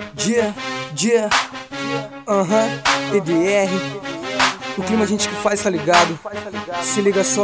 EDR. O clima a gente que faz, tá ligado? Se liga só.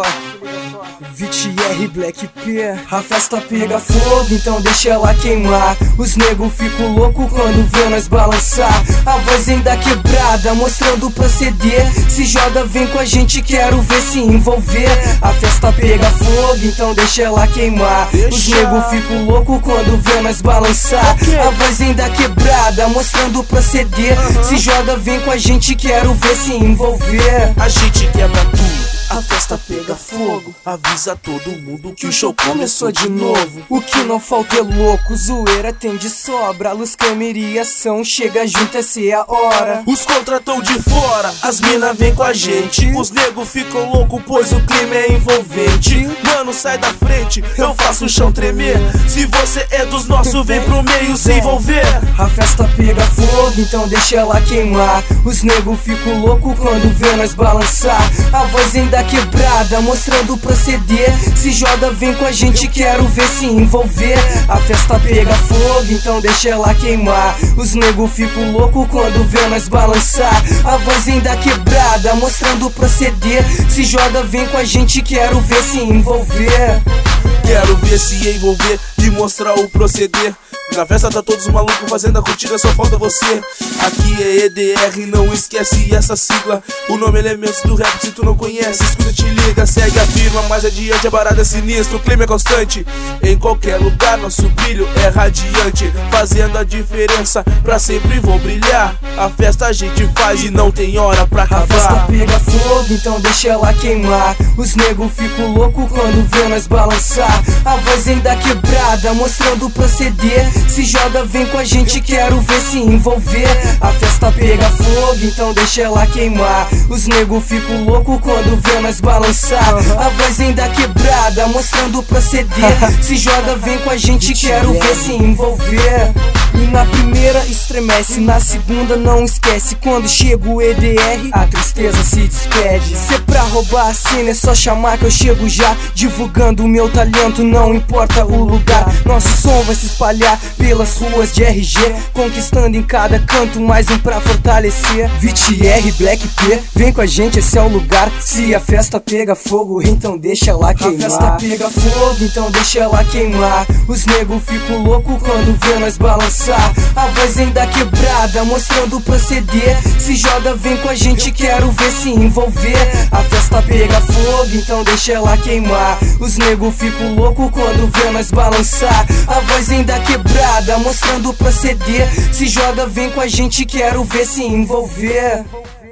VTR, Black P. A festa pega fogo, então deixa ela queimar. Os nego ficam louco quando vê nós balançar. A voz ainda quebrada, mostrando o proceder. Se joga, vem com a gente, quero ver se envolver. A festa pega fogo, então deixa ela queimar. Os nego ficam louco quando vê nós balançar. A voz ainda quebrada, mostrando o proceder. Se joga, vem com a gente, quero ver se envolver. A gente quebra tudo, a festa pega fogo. Avisa todo mundo que o show começou de novo. O que não falta é louco, zoeira tem de sobra. Luz, câmera e ação, chega junto, essa é a hora. Os contratão de fora, as mina vem com a gente. Os nego ficam louco, pois o clima é envolvente. Mano, sai da frente, eu faço o chão tremer. Se você é dos nossos, vem pro meio se envolver. A festa pega fogo, então deixa ela queimar. Os nego ficam louco quando vê nós balançar. A voz ainda quebrada, mostrando o proceder. Se joga, vem com a gente, quero ver se envolver. A festa pega fogo, então deixa ela queimar. Os nego ficam louco quando vê nós balançar. A voz ainda quebrada, mostrando o proceder. Se joga, vem com a gente, quero ver se envolver. Quero ver se envolver e mostrar o proceder. Na festa tá todos malucos fazendo a curtida, só falta você. Aqui é EDR, não esquece essa sigla. O nome é Elementos do Rap, se tu não conhece, escuta, te liga, segue a firma. Mais adiante a parada é sinistra, o clima é constante. Em qualquer lugar nosso brilho é radiante, fazendo a diferença, pra sempre vou brilhar. A festa a gente faz e não tem hora pra acabar. A festa pega fogo, então deixa ela queimar. Os nego ficam louco quando vê nós balançar. A voz ainda quebrada, mostrando o proceder. Se joga, vem com a gente, quero ver se envolver. A festa pega fogo, então deixa ela queimar. Os nego ficam louco quando vê nós balançar. A voz ainda quebrada, mostrando o proceder. Se joga, vem com a gente, quero ver se envolver. E na primeira estremece, na segunda não esquece. Quando chega o EDR, a tristeza se despede. Se é pra roubar a cena, é só chamar que eu chego já. Divulgando o meu talento, não importa o lugar. Nosso som vai se espalhar pelas ruas de RG, conquistando em cada canto mais um pra fortalecer. VTR, Black P, vem com a gente, esse é o lugar. Se a festa pega fogo, então deixa ela queimar. A festa pega fogo, então deixa ela queimar. Os nego ficam louco quando vê nós balançar. A voz ainda quebrada, mostrando o proceder. Se joga, vem com a gente, quero ver se envolver. A festa pega fogo, então deixa ela queimar. Os nego ficam louco quando vê nós balançar. A voz ainda quebrada, mostrando o proceder. Se joga, vem com a gente, quero ver se envolver.